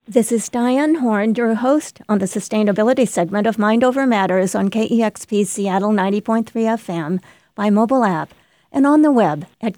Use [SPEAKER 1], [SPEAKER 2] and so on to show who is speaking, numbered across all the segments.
[SPEAKER 1] This is Diane Horn, your host on the sustainability segment of Mind Over Matters on KEXP Seattle 90.3 FM by mobile app and on the web at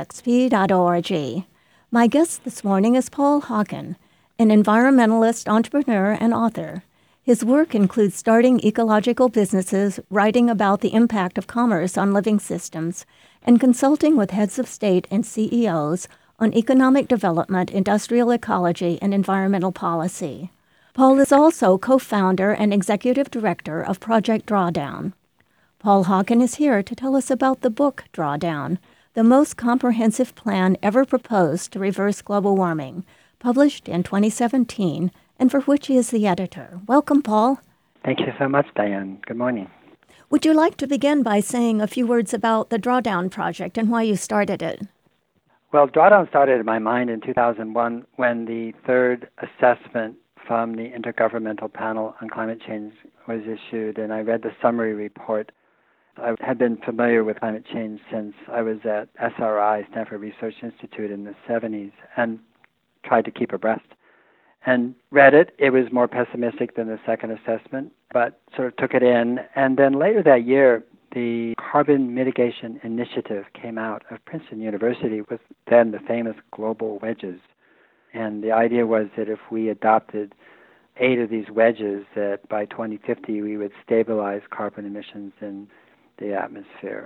[SPEAKER 1] kexp.org. My guest this morning is Paul Hawken, an environmentalist, entrepreneur, and author. His work includes starting ecological businesses, writing about the impact of commerce on living systems, and consulting with heads of state and CEOs on economic development, industrial ecology, and environmental policy. Paul is also co-founder and executive director of Project Drawdown. Paul Hawken is here to tell us about the book Drawdown, the most comprehensive plan ever proposed to reverse global warming, published in 2017, and for which he is the editor. Welcome, Paul.
[SPEAKER 2] Thank you so much, Diane. Good morning.
[SPEAKER 1] Would you like to begin by saying a few words about the Drawdown Project and why you started it?
[SPEAKER 2] Well, Drawdown started in my mind in 2001 when the third assessment from the Intergovernmental Panel on Climate Change was issued, and I read the summary report. I had been familiar with climate change since I was at SRI, Stanford Research Institute, in the 70s, and tried to keep abreast. And read it. It was more pessimistic than the second assessment, but sort of took it in. And then later that year, the Carbon Mitigation Initiative came out of Princeton University with then the famous global wedges. And the idea was that if we adopted 8 of these wedges, that by 2050 we would stabilize carbon emissions in the atmosphere.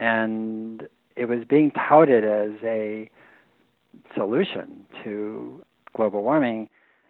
[SPEAKER 2] And it was being touted as a solution to global warming.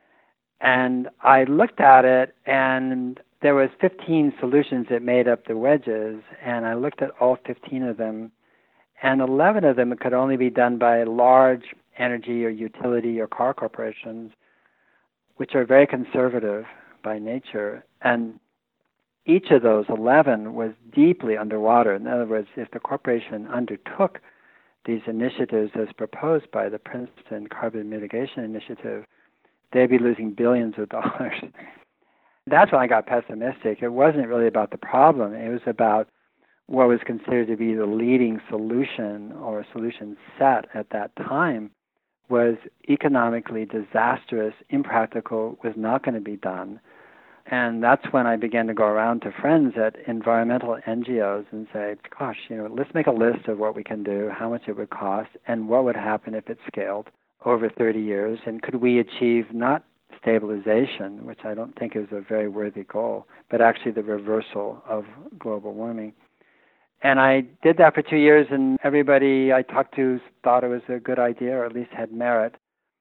[SPEAKER 2] And I looked at it, and there was 15 solutions that made up the wedges, and I looked at all 15 of them, and 11 of them could only be done by large energy or utility or car corporations, which are very conservative by nature. And each of those 11 was deeply underwater. In other words, if the corporation undertook these initiatives as proposed by the Princeton Carbon Mitigation Initiative, they'd be losing billions of dollars. That's when I got pessimistic. It wasn't really about the problem. It was about what was considered to be the leading solution or solution set at that time was economically disastrous, impractical, was not going to be done. And that's when I began to go around to friends at environmental NGOs and say, gosh, let's make a list of what we can do, how much it would cost, and what would happen if it scaled over 30 years, and could we achieve not stabilization, which I don't think is a very worthy goal, but actually the reversal of global warming. And I did that for 2 years, and everybody I talked to thought it was a good idea, or at least had merit.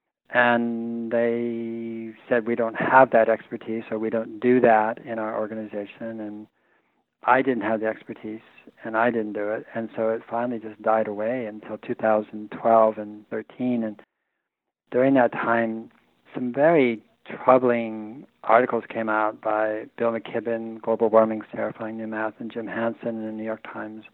[SPEAKER 2] And they said, we don't have that expertise, or we don't do that in our organization. And I didn't have the expertise, and I didn't do it. And so it finally just died away until 2012 and 13. And during that time, some very troubling articles came out by Bill McKibben, Global Warming's Terrifying New Math, and Jim Hansen in the New York Times,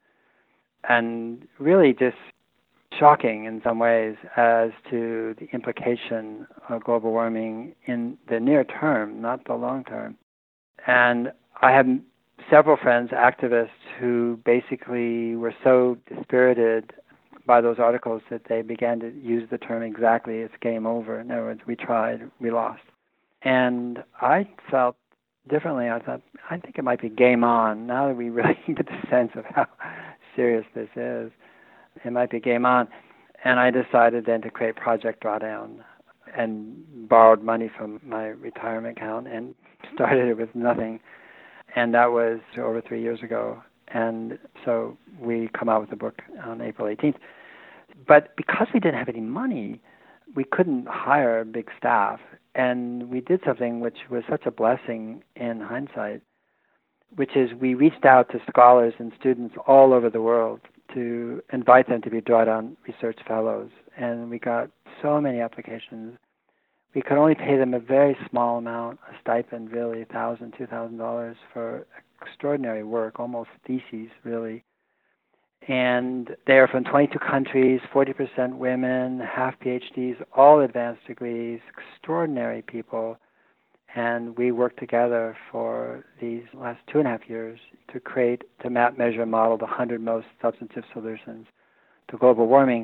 [SPEAKER 2] and really just shocking in some ways as to the implication of global warming in the near term, not the long term. And I have several friends, activists, who basically were so dispirited by those articles that they began to use the term exactly, it's game over. In other words, we tried, we lost. And I felt differently. I thought, I think it might be game on. Now that we really get the sense of how serious this is, it might be game on. And I decided then to create Project Drawdown and borrowed money from my retirement account and started it with nothing. And that was over 3 years ago. And so we come out with the book on April 18th. But because we didn't have any money, we couldn't hire a big staff. And we did something which was such a blessing in hindsight, which is we reached out to scholars and students all over the world to invite them to be Drawdown Research Fellows. And we got so many applications. We could only pay them a very small amount, a stipend, really, $1,000, $2,000 for extraordinary work, almost theses, really. And they are from 22 countries, 40% women, half PhDs, all advanced degrees, extraordinary people. And we worked together for these last 2.5 years to map, measure, and model the 100 most substantive solutions to global warming.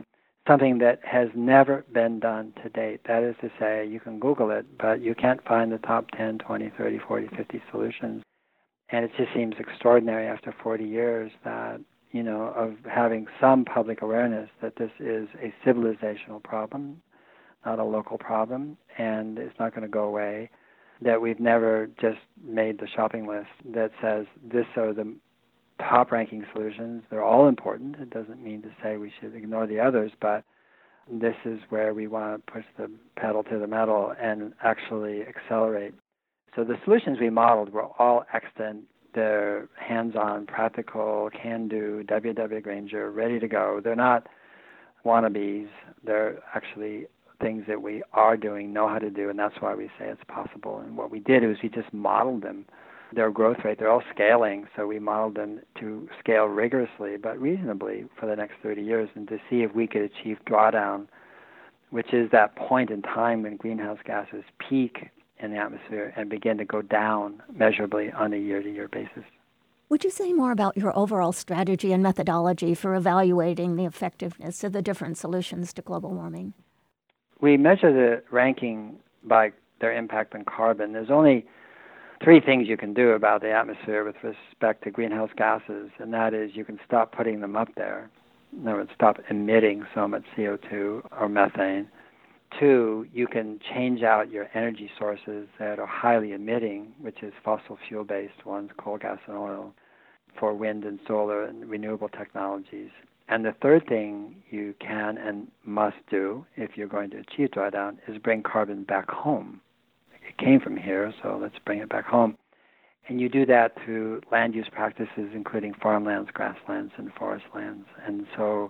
[SPEAKER 2] something that has never been done to date. That is to say, you can Google it, but you can't find the top 10, 20, 30, 40, 50 solutions. And it just seems extraordinary after 40 years that, of having some public awareness that this is a civilizational problem, not a local problem, and it's not going to go away, that we've never just made the shopping list that says this are the top-ranking solutions. They're all important. It doesn't mean to say we should ignore the others, but this is where we want to push the pedal to the metal and actually accelerate. So the solutions we modeled were all extant. They're hands-on, practical, can-do, W.W. Granger, ready to go. They're not wannabes. They're actually things that we are doing, know how to do, and that's why we say it's possible. And what we did is we just modeled them. Their growth rate, they're all scaling, so we modeled them to scale rigorously but reasonably for the next 30 years and to see if we could achieve drawdown, which is that point in time when greenhouse gases peak in the atmosphere and begin to go down measurably on a year-to-year basis.
[SPEAKER 1] Would you say more about your overall strategy and methodology for evaluating the effectiveness of the different solutions to global warming?
[SPEAKER 2] We measure the ranking by their impact on carbon. There's only three things you can do about the atmosphere with respect to greenhouse gases, and that is you can stop putting them up there. In other words, stop emitting so much CO2 or methane. Two, you can change out your energy sources that are highly emitting, which is fossil fuel-based ones, coal, gas, and oil, for wind and solar and renewable technologies. And the third thing you can and must do if you're going to achieve drawdown is bring carbon back home. It came from here, so let's bring it back home. And you do that through land use practices, including farmlands, grasslands, and forest lands. And so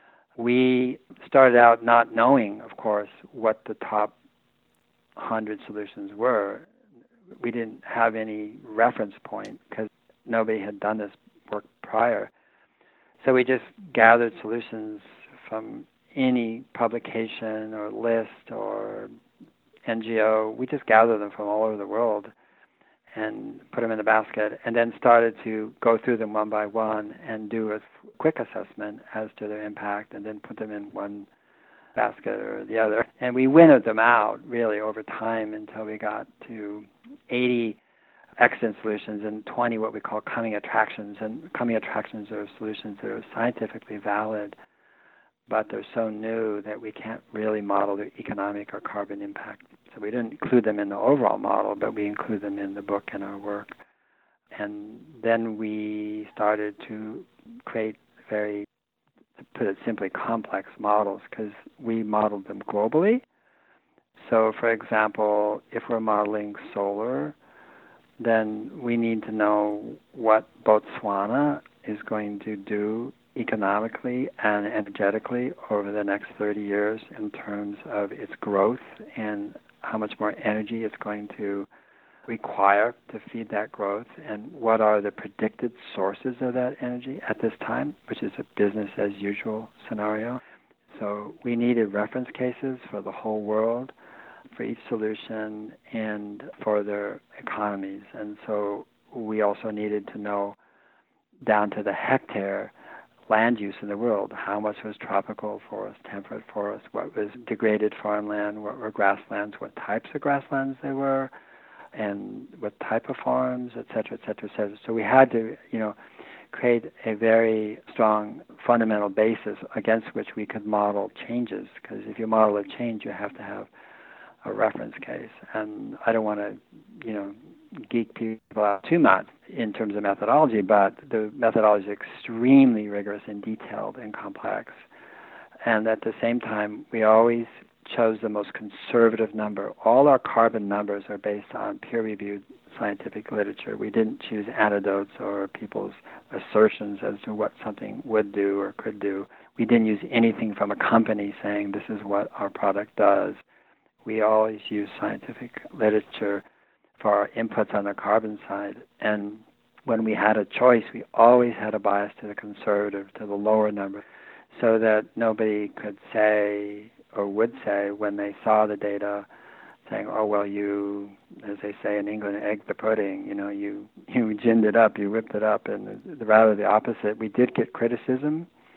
[SPEAKER 2] we started out not knowing, of course, what the top 100 solutions were. We didn't have any reference point because nobody had done this work prior. So we just gathered solutions from any publication or list or NGO. We just gathered them from all over the world and put them in a basket and then started to go through them one by one and do a quick assessment as to their impact and then put them in one basket or the other. And we winnowed them out really over time until we got to 80 extant solutions and 20 what we call coming attractions. And coming attractions are solutions that are scientifically valid, but they're so new that we can't really model their economic or carbon impact. So we didn't include them in the overall model, but we include them in the book and our work. And then we started to create very, to put it simply, complex models because we modeled them globally. So, for example, if we're modeling solar, then we need to know what Botswana is going to do economically and energetically over the next 30 years in terms of its growth and how much more energy it's going to require to feed that growth, and what are the predicted sources of that energy at this time, which is a business-as-usual scenario. So we needed reference cases for the whole world, for each solution, and for their economies. And so we also needed to know down to the hectare land use in the world, how much was tropical forest, temperate forest, what was degraded farmland, what were grasslands, what types of grasslands they were, and what type of farms, et cetera, et cetera, et cetera. So we had to, create a very strong fundamental basis against which we could model changes, because if you model a change, you have to have a reference case. And I don't want to, geek people out too much in terms of methodology, but the methodology is extremely rigorous and detailed and complex. And at the same time, we always chose the most conservative number. All our carbon numbers are based on peer-reviewed scientific literature. We didn't choose anecdotes or people's assertions as to what something would do or could do. We didn't use anything from a company saying this is what our product does. We always use scientific literature for our inputs on the carbon side. And when we had a choice, we always had a bias to the conservative, to the lower number, so that nobody could say or would say when they saw the data, saying, oh, well, you, as they say in England, egged the pudding, you ginned it up, you whipped it up, and rather the opposite. We did get criticism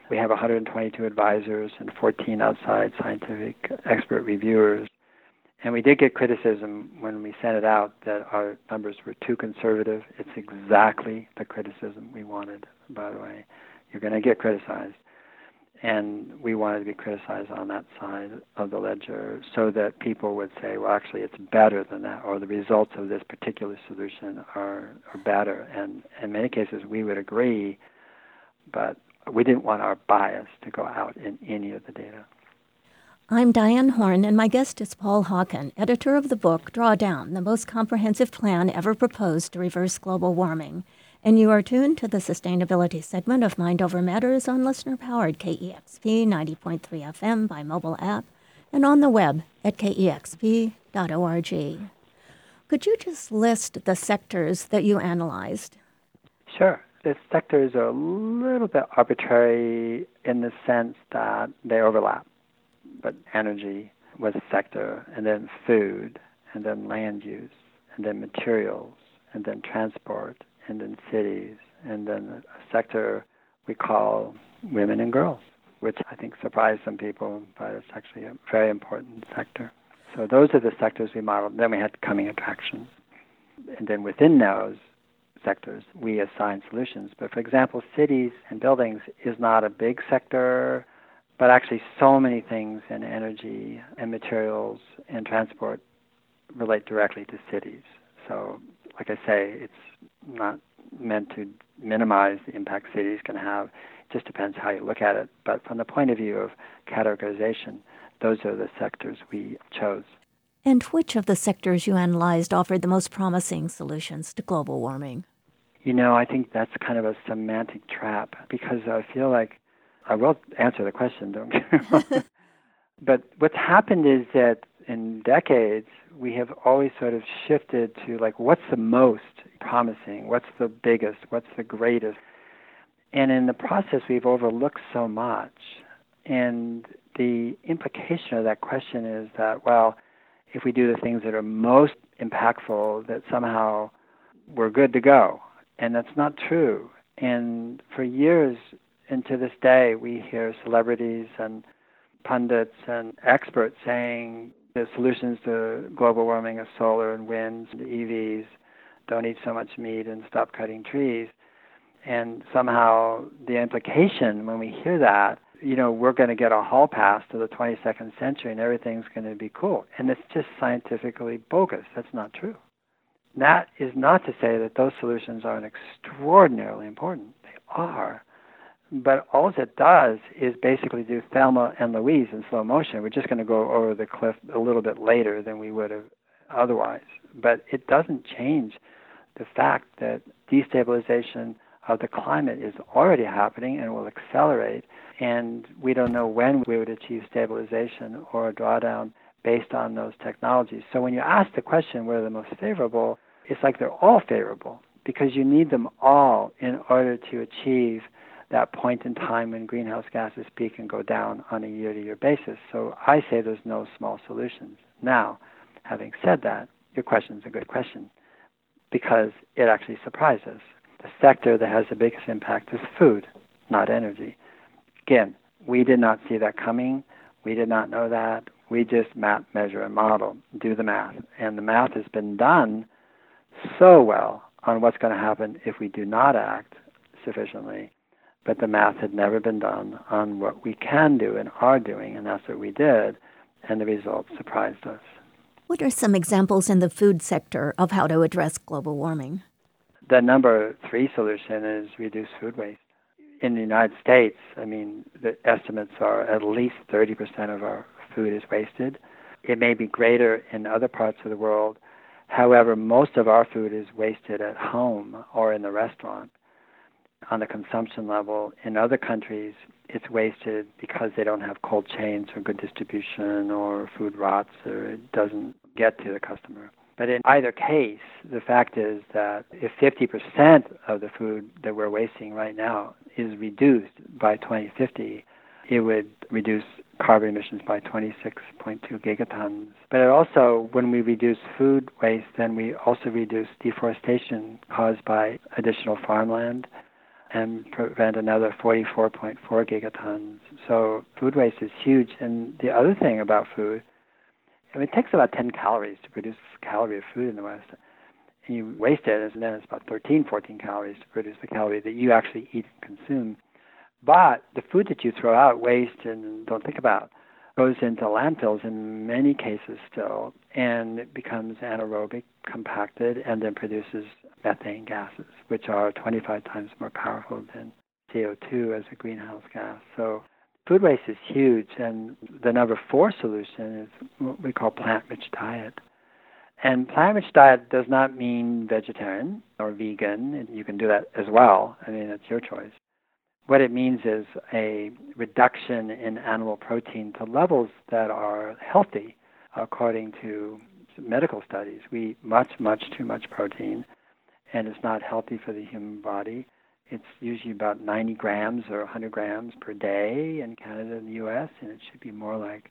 [SPEAKER 2] We have 122 advisors and 14 outside scientific expert reviewers. And we did get criticism when we sent it out that our numbers were too conservative. It's exactly the criticism we wanted, by the way. You're going to get criticized. And we wanted to be criticized on that side of the ledger so that people would say, well, actually, it's better than that, or the results of this particular solution are better. And in many cases, we would agree, but we didn't want our bias to go out in any of the data.
[SPEAKER 1] I'm Diane Horn, and my guest is Paul Hawken, editor of the book Drawdown, the most comprehensive plan ever proposed to reverse global warming. And you are tuned to the sustainability segment of Mind Over Matters on listener-powered KEXP 90.3 FM by mobile app and on the web at kexp.org. Could you just list the sectors that you analyzed?
[SPEAKER 2] Sure. The sectors are a little bit arbitrary in the sense that they overlap. But energy was a sector, and then food, and then land use, and then materials, and then transport, and then cities, and then a sector we call women and girls, which I think surprised some people, but it's actually a very important sector. So those are the sectors we modeled. Then we had coming attractions. And then within those sectors, we assign solutions. But for example, cities and buildings is not a big sector, but actually so many things in energy and materials and transport relate directly to cities. So like I say, it's not meant to minimize the impact cities can have. It just depends how you look at it. But from the point of view of categorization, those are the sectors we chose.
[SPEAKER 1] And which of the sectors you analyzed offered the most promising solutions to global warming?
[SPEAKER 2] You know, I think that's kind of a semantic trap because I feel like I will answer the question, don't get me wrong. But what's happened is that in decades, we have always sort of shifted to like, what's the most promising? What's the biggest? What's the greatest? And in the process, we've overlooked so much. And the implication of that question is that, well, if we do the things that are most impactful, that somehow we're good to go. And that's not true. And for years, and to this day, we hear celebrities and pundits and experts saying the solutions to global warming are solar and wind, and EVs, don't eat so much meat and stop cutting trees. And somehow the implication when we hear that, you know, we're going to get a hall pass to the 22nd century and everything's going to be cool. And it's just scientifically bogus. That's not true. That is not to say that those solutions aren't extraordinarily important. They are. But all it does is basically do Thelma and Louise in slow motion. We're just going to go over the cliff a little bit later than we would have otherwise. But it doesn't change the fact that destabilization of the climate is already happening and will accelerate. And we don't know when we would achieve stabilization or a drawdown based on those technologies. So when you ask the question whether they're most favorable, it's like they're all favorable because you need them all in order to achieve that point in time when greenhouse gases peak and go down on a year-to-year basis. So I say there's no small solutions. Now, having said that, your question is a good question because it actually surprises us. The sector that has the biggest impact is food, not energy. Again, we did not see that coming. We did not know that. We just map, measure, and model, do the math. And the math has been done so well on what's going to happen if we do not act sufficiently. But the math had never been done on what we can do and are doing, and that's what we did, and the results surprised us.
[SPEAKER 1] What are some examples in the food sector of how to address global warming?
[SPEAKER 2] The number 3 solution is reduce food waste. In the United States, I mean, the estimates are at least 30% of our food is wasted. It may be greater in other parts of the world. However, most of our food is wasted at home or in the restaurant. On the consumption level, in other countries, it's wasted because they don't have cold chains or good distribution or food rots or it doesn't get to the customer. But in either case, the fact is that if 50% of the food that we're wasting right now is reduced by 2050, it would reduce carbon emissions by 26.2 gigatons. But it also, when we reduce food waste, then we also reduce deforestation caused by additional farmland. and prevent another 44.4 gigatons. So food waste is huge. And the other thing about food, it takes about 10 calories to produce a calorie of food in the West. And you waste it, and then it's about 14 calories to produce the calorie that you actually eat and consume. But the food that you throw out, waste, and don't think about, goes into landfills in many cases still, and it becomes anaerobic, compacted, and then produces methane gases, which are 25 times more powerful than CO2 as a greenhouse gas. So food waste is huge, and the number 4 solution is what we call plant-rich diet. And plant-rich diet does not mean vegetarian or vegan, and you can do that as well. I mean, it's your choice. What it means is a reduction in animal protein to levels that are healthy according to medical studies. We eat much too much protein, and it's not healthy for the human body. It's usually about 90 grams or 100 grams per day in Canada and the U.S., and it should be more like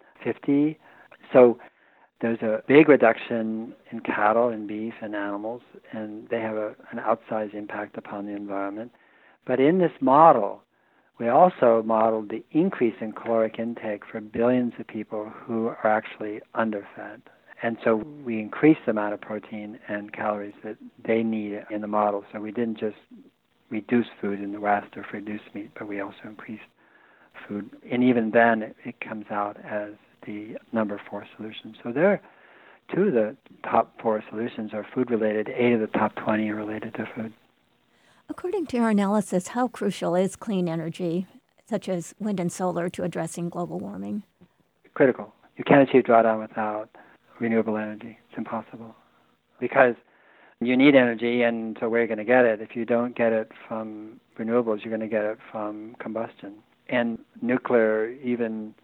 [SPEAKER 2] 50. So there's a big reduction in cattle and beef and animals, and they have an outsized impact upon the environment. But in this model, we also modeled the increase in caloric intake for billions of people who are actually underfed. And so we increased the amount of protein and calories that they need in the model. So we didn't just reduce food in the West or reduce meat, but we also increased food. And even then, it comes out as the number 4 solution. So there, 2 of the top 4 solutions are food-related. 8 of the top 20 are related to food.
[SPEAKER 1] According to your analysis, how crucial is clean energy, such as wind and solar, to addressing global warming?
[SPEAKER 2] Critical. You can't achieve drawdown without renewable energy. It's impossible. Because you need energy, and so where are you going to get it? If you don't get it from renewables, you're going to get it from combustion. And nuclear even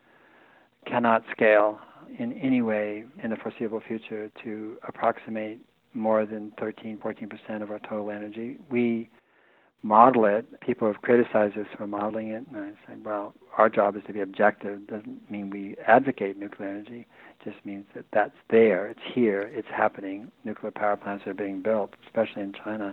[SPEAKER 2] cannot scale in any way in the foreseeable future to approximate more than 13-14% of our total energy. We model it. People have criticized us for modeling it, and I say, well, our job is to be objective. It doesn't mean we advocate nuclear energy. It just means that that's there. It's here. It's happening. Nuclear power plants are being built, especially in China.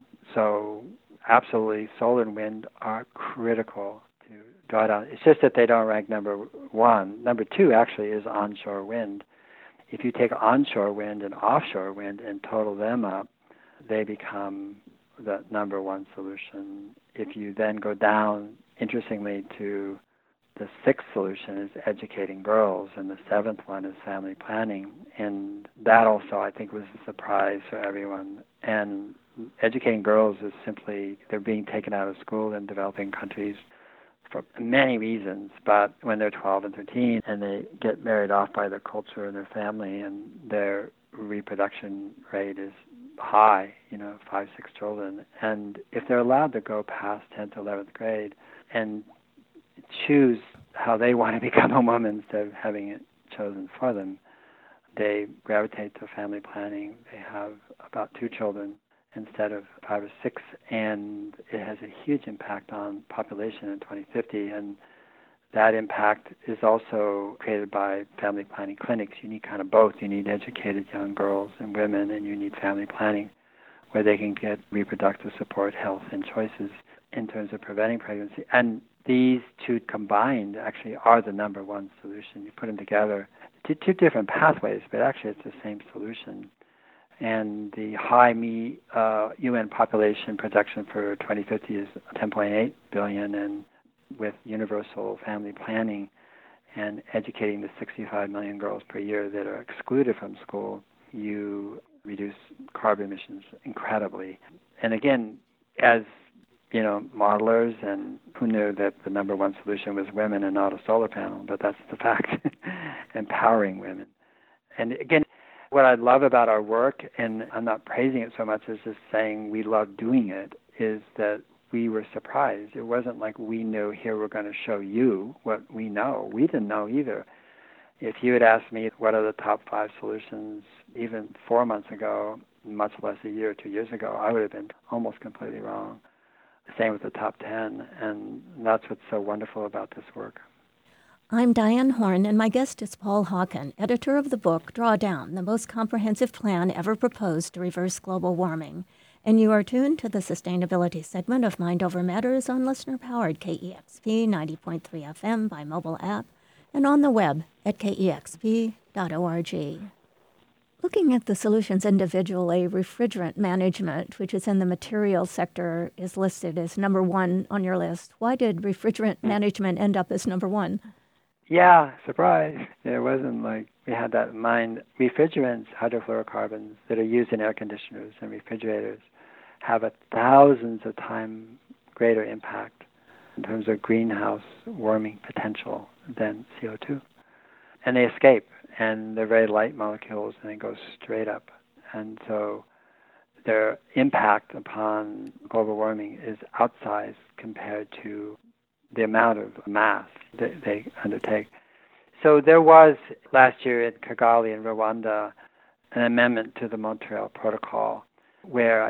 [SPEAKER 2] So absolutely, solar and wind are critical to draw down. It's just that they don't rank number 1. Number 2 actually is onshore wind. If you take onshore wind and offshore wind and total them up, they become the number 1 solution. If you then go down, interestingly, to the 6th solution is educating girls, and the 7th one is family planning. And that also, I think, was a surprise for everyone. And educating girls is simply, they're being taken out of school in developing countries for many reasons, but when they're 12 and 13 and they get married off by their culture and their family, and their reproduction rate is high, 5, 6 children, and if they're allowed to go past 10th, 11th grade and choose how they want to become a woman instead of having it chosen for them, they gravitate to family planning. They have about 2 children instead of 5 or 6, and it has a huge impact on population in 2050, and that impact is also created by family planning clinics. You need kind of both. You need educated young girls and women, and you need family planning where they can get reproductive support, health, and choices in terms of preventing pregnancy. And these 2 combined actually are the number 1 solution. You put them together, 2 different pathways, but actually it's the same solution. And the high UN population projection for 2050 is 10.8 billion, and with universal family planning and educating the 65 million girls per year that are excluded from school, you reduce carbon emissions incredibly. And again, as modelers, and who knew that the number 1 solution was women and not a solar panel, but that's the fact, empowering women. And again, what I love about our work, and I'm not praising it so much as just saying we love doing it, is that we were surprised. It wasn't like we knew, here we're going to show you what we know. We didn't know either. If you had asked me what are the top 5 solutions even 4 months ago, much less a year or 2 years ago, I would have been almost completely wrong. Same with the top 10, and that's what's so wonderful about this work.
[SPEAKER 1] I'm Diane Horn, and my guest is Paul Hawken, editor of the book Drawdown, the most comprehensive plan ever proposed to reverse global warming. And you are tuned to the sustainability segment of Mind Over Matters on listener-powered KEXP 90.3 FM by mobile app and on the web at kexp.org. Looking at the solutions individually, refrigerant management, which is in the materials sector, is listed as number one on your list. Why did refrigerant management end up as number one?
[SPEAKER 2] Yeah, surprise. It wasn't like we had that in mind. Refrigerants, hydrofluorocarbons, that are used in air conditioners and refrigerators have a thousands of times greater impact in terms of greenhouse warming potential than CO2. And they escape, and they're very light molecules, and they go straight up. And so their impact upon global warming is outsized compared to the amount of mass that they undertake. So there was, last year in Kigali in Rwanda, an amendment to the Montreal Protocol where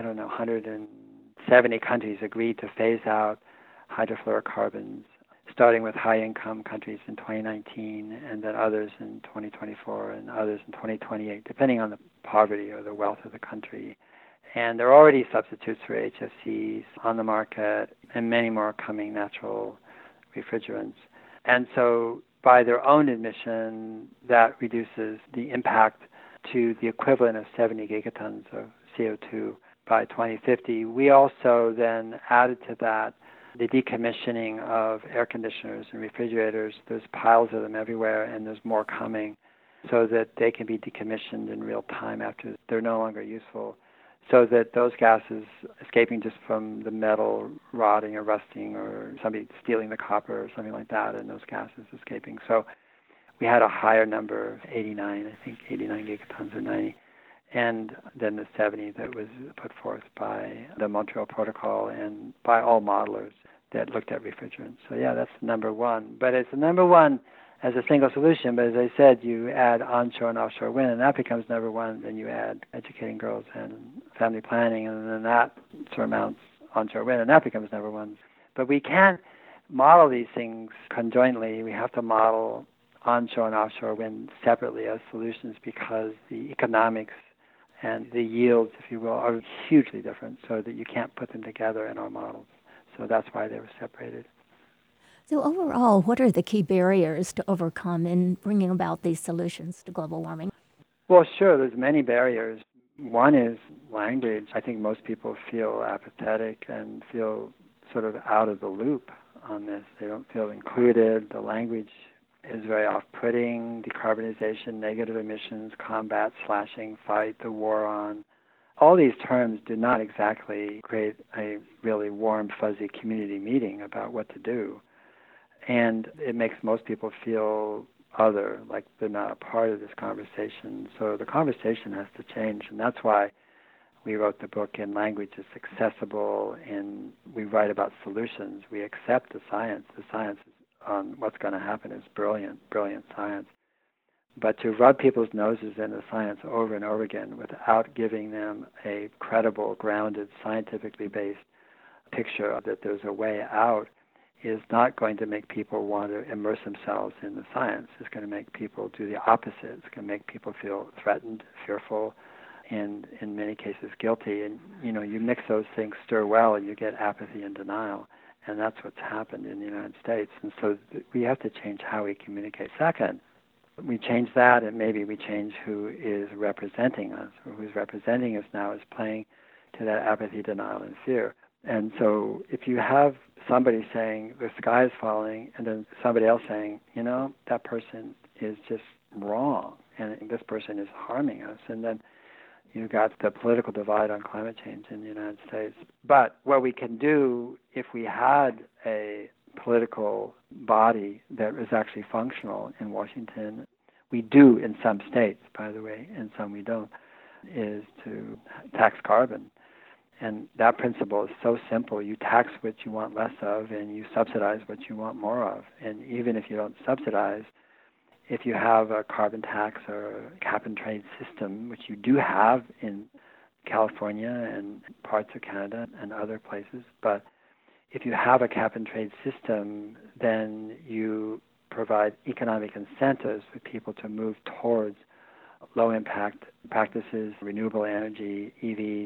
[SPEAKER 2] 170 countries agreed to phase out hydrofluorocarbons, starting with high-income countries in 2019, and then others in 2024, and others in 2028, depending on the poverty or the wealth of the country. And there are already substitutes for HFCs on the market, and many more coming, natural refrigerants. And so by their own admission, that reduces the impact to the equivalent of 70 gigatons of CO2 by 2050. We also then added to that the decommissioning of air conditioners and refrigerators. There's piles of them everywhere, and there's more coming, so that they can be decommissioned in real time after they're no longer useful, so that those gases escaping just from the metal rotting or rusting or somebody stealing the copper or something like that, and those gases escaping. So we had a higher number, 89 gigatons or 90, and then the 70 that was put forth by the Montreal Protocol and by all modelers that looked at refrigerants. So yeah, that's number one. But it's number one as a single solution, but as I said, you add onshore and offshore wind, and that becomes number one. Then you add educating girls and family planning, and then that surmounts onshore wind, and that becomes number one. But we can't model these things conjointly. We have to model onshore and offshore wind separately as solutions, because the economics and the yields, if you will, are hugely different, so that you can't put them together in our models. So that's why they were separated.
[SPEAKER 1] So overall, what are the key barriers to overcome in bringing about these solutions to global warming?
[SPEAKER 2] Well, sure, there's many barriers. One is language. I think most people feel apathetic and feel sort of out of the loop on this. They don't feel included. The language is very off-putting. Decarbonization, negative emissions, combat, slashing, fight, the war on. All these terms do not exactly create a really warm, fuzzy community meeting about what to do. And it makes most people feel other, like they're not a part of this conversation. So the conversation has to change, and that's why we wrote the book in language that's accessible, and we write about solutions. We accept the science. The science on what's going to happen is brilliant science. But to rub people's noses into science over and over again without giving them a credible, grounded, scientifically based picture that there's a way out is not going to make people want to immerse themselves in the science. It's going to make people do the opposite. It's going to make people feel threatened, fearful, and in many cases guilty. And, you mix those things, stir well, and you get apathy and denial. And that's what's happened in the United States. And so we have to change how we communicate. Second, we change that, and maybe we change who is representing us, or who's representing us now is playing to that apathy, denial, and fear. And so if you have somebody saying the sky is falling, and then somebody else saying, that person is just wrong, and this person is harming us, and then you've got the political divide on climate change in the United States. But what we can do, if we had a political body that is actually functional in Washington, we do in some states, by the way, and some we don't, is to tax carbon. And that principle is so simple. You tax what you want less of, and you subsidize what you want more of. And even if you don't subsidize, if you have a carbon tax or a cap-and-trade system, which you do have in California and parts of Canada and other places, but if you have a cap-and-trade system, then you provide economic incentives for people to move towards low-impact practices, renewable energy, EVs,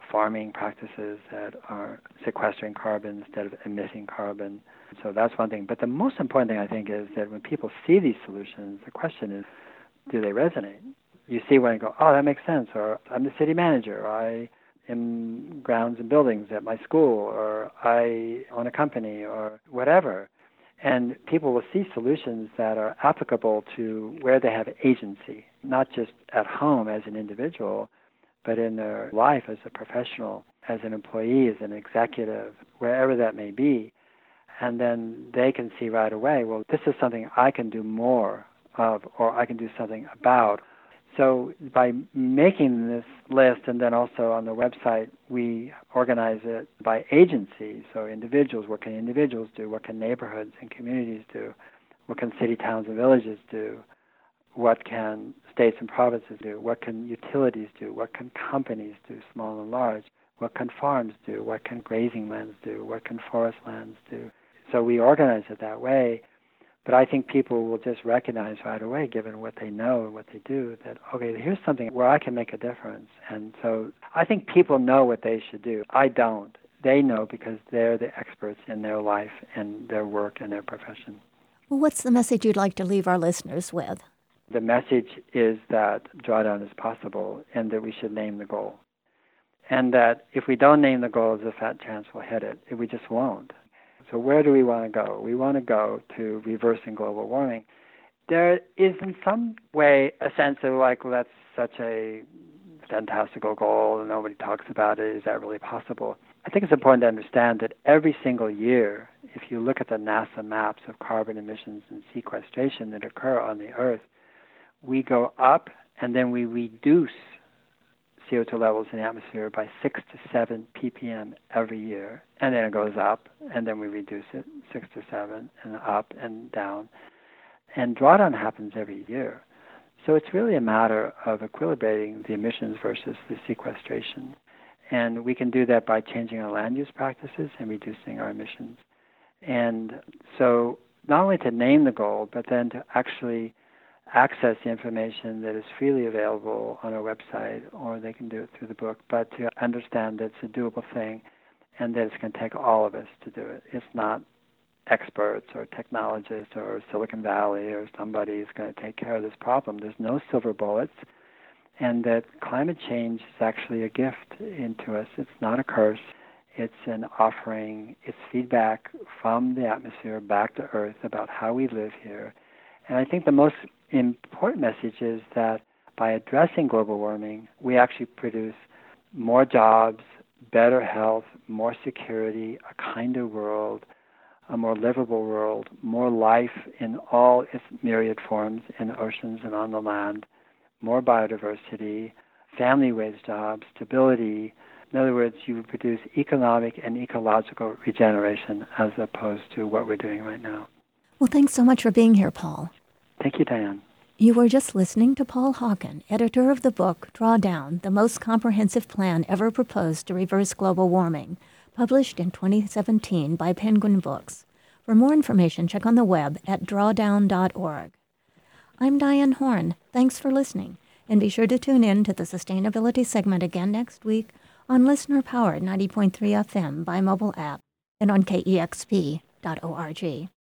[SPEAKER 2] farming practices that are sequestering carbon instead of emitting carbon. So that's one thing. But the most important thing, I think, is that when people see these solutions, the question is, do they resonate? You see one and go, oh, that makes sense, or I'm the city manager, or I am grounds and buildings at my school, or I own a company, or whatever. And people will see solutions that are applicable to where they have agency, not just at home as an individual, but in their life as a professional, as an employee, as an executive, wherever that may be. And then they can see right away, well, this is something I can do more of, or I can do something about. So by making this list, and then also on the website, we organize it by agency. So individuals, what can individuals do? What can neighborhoods and communities do? What can city, towns, and villages do? What can states and provinces do? What can utilities do? What can companies do, small and large? What can farms do? What can grazing lands do? What can forest lands do? So we organize it that way. But I think people will just recognize right away, given what they know and what they do, that, okay, here's something where I can make a difference. And so I think people know what they should do. I don't. They know because they're the experts in their life and their work and their profession.
[SPEAKER 1] Well, what's the message you'd like to leave our listeners with?
[SPEAKER 2] The message is that drawdown is possible and that we should name the goal. And that if we don't name the goal, there's a fat chance we'll hit it. We just won't. So where do we want to go? We want to go to reversing global warming. There is in some way a sense of like, well, that's such a fantastical goal and nobody talks about it. Is that really possible? I think it's important to understand that every single year, if you look at the NASA maps of carbon emissions and sequestration that occur on the Earth, we go up and then we reduce CO2 levels in the atmosphere by 6 to 7 ppm every year. And then it goes up, and then we reduce it 6 to 7, and up and down. And drawdown happens every year. So it's really a matter of equilibrating the emissions versus the sequestration. And we can do that by changing our land use practices and reducing our emissions. And so not only to name the goal, but then to actually access the information that is freely available on our website, or they can do it through the book, but to understand that it's a doable thing and that it's going to take all of us to do it. It's not experts or technologists or Silicon Valley or somebody who's going to take care of this problem. There's no silver bullets, and that climate change is actually a gift into us. It's not a curse. It's an offering. It's feedback from the atmosphere back to Earth about how we live here. And I think the most important message is that by addressing global warming, we actually produce more jobs, better health, more security, a kinder world, a more livable world, more life in all its myriad forms in the oceans and on the land, more biodiversity, family-wage jobs, stability. In other words, you produce economic and ecological regeneration as opposed to what we're doing right now.
[SPEAKER 1] Well, thanks so much for being here, Paul.
[SPEAKER 2] Thank you, Diane.
[SPEAKER 1] You were just listening to Paul Hawken, editor of the book Drawdown, the most comprehensive plan ever proposed to reverse global warming, published in 2017 by Penguin Books. For more information, check on the web at drawdown.org. I'm Diane Horn. Thanks for listening, and be sure to tune in to the Sustainability segment again next week on listener-powered 90.3 FM by mobile app and on kexp.org.